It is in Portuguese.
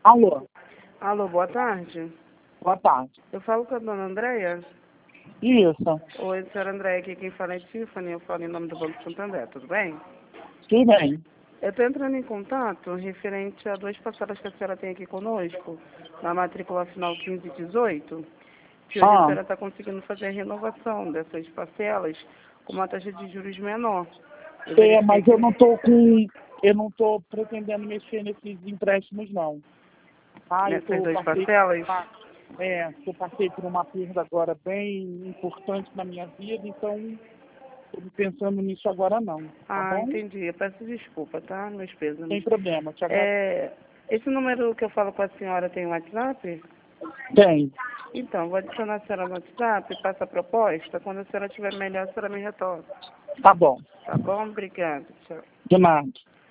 Alô, Alô, boa tarde. boa tarde. Eu falo com a dona Andréia. Isso, Oi, senhora Andréia, aqui quem fala é Tiffany, eu falo em nome do Banco Santander, tudo bem? tudo bem. Eu estou entrando em contato referente a duas parcelas que a senhora tem aqui conosco, na matrícula final 15 e 18, que hoje a senhora está conseguindo fazer a renovação dessas parcelas com uma taxa de juros menor. Mas eu não tô pretendendo mexer nesses empréstimos, não. Nessas duas parcelas? Eu passei por uma perda agora bem importante na minha vida, então estou pensando nisso agora não, tá bom? Entendi. Eu peço desculpa, tá? Meus pesos. Sem problema, te agradeço. Esse número que eu falo com a senhora tem WhatsApp? Tem, Então, vou adicionar a senhora no WhatsApp e passo a proposta. Quando a senhora estiver melhor, a senhora me retorna. tá bom. Tá bom? Obrigada. Tchau. De nada.